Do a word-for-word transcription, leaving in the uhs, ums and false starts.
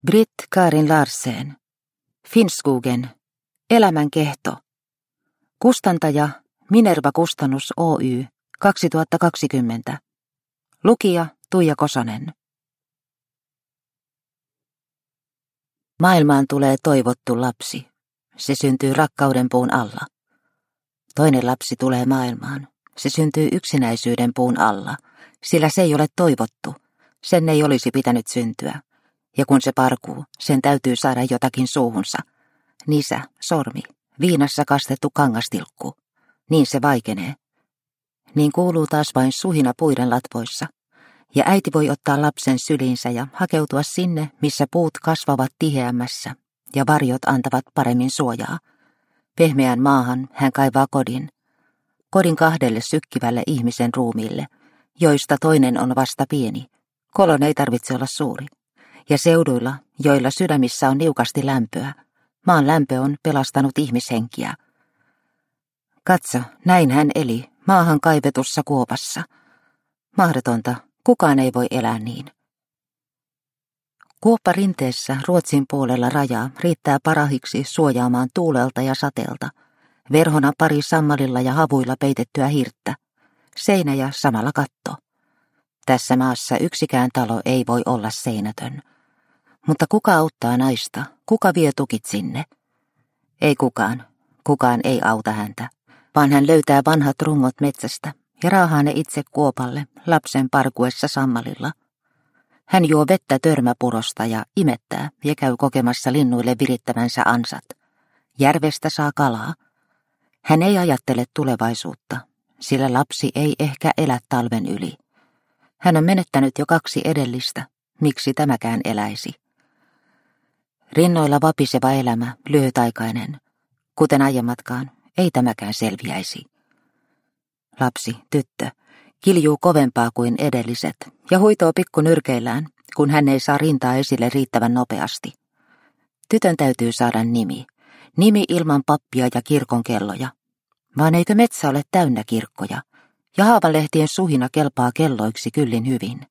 Britt Karin Larsen. Finnskogen. Elämän kehto. Kustantaja Minerva Kustannus Oy kaksituhattakaksikymmentä. Lukija Tuija Kosonen. Maailmaan tulee toivottu lapsi. Se syntyy rakkauden puun alla. Toinen lapsi tulee maailmaan. Se syntyy yksinäisyyden puun alla, sillä se ei ole toivottu. Sen ei olisi pitänyt syntyä. Ja kun se parkuu, sen täytyy saada jotakin suuhunsa. Nisä, sormi, viinassa kastettu kangastilkku. Niin se vaikenee. Niin kuuluu taas vain suhina puiden latvoissa. Ja äiti voi ottaa lapsen syliinsä ja hakeutua sinne, missä puut kasvavat tiheämmässä ja varjot antavat paremmin suojaa. Pehmeään maahan hän kaivaa kodin. Kodin kahdelle sykkivälle ihmisen ruumiille, joista toinen on vasta pieni. Kolon ei tarvitse olla suuri. Ja seuduilla, joilla sydämissä on niukasti lämpöä, maan lämpö on pelastanut ihmishenkiä. Katso, näin hän eli, maahan kaivetussa kuopassa. Mahdotonta, kukaan ei voi elää niin. Kuoppa rinteessä Ruotsin puolella rajaa riittää parahiksi suojaamaan tuulelta ja sateelta. Verhona pari sammalilla ja havuilla peitettyä hirttä. Seinä ja samalla katto. Tässä maassa yksikään talo ei voi olla seinätön. Mutta kuka auttaa naista? Kuka vie tukit sinne? Ei kukaan. Kukaan ei auta häntä, vaan hän löytää vanhat rungot metsästä ja raahaa ne itse kuopalle lapsen parkuessa sammalilla. Hän juo vettä törmäpurosta ja imettää ja käy kokemassa linnuille virittävänsä ansat. Järvestä saa kalaa. Hän ei ajattele tulevaisuutta, sillä lapsi ei ehkä elä talven yli. Hän on menettänyt jo kaksi edellistä, miksi tämäkään eläisi? Rinnoilla vapiseva elämä, lyhytaikainen, kuten aiemmatkaan, ei tämäkään selviäisi. Lapsi, tyttö, kiljuu kovempaa kuin edelliset ja huitoo pikku nyrkeillään, kun hän ei saa rintaa esille riittävän nopeasti. Tytön täytyy saada nimi, nimi ilman pappia ja kirkon kelloja. Vaan eikö metsä ole täynnä kirkkoja, ja haavalehtien suhina kelpaa kelloiksi kyllin hyvin.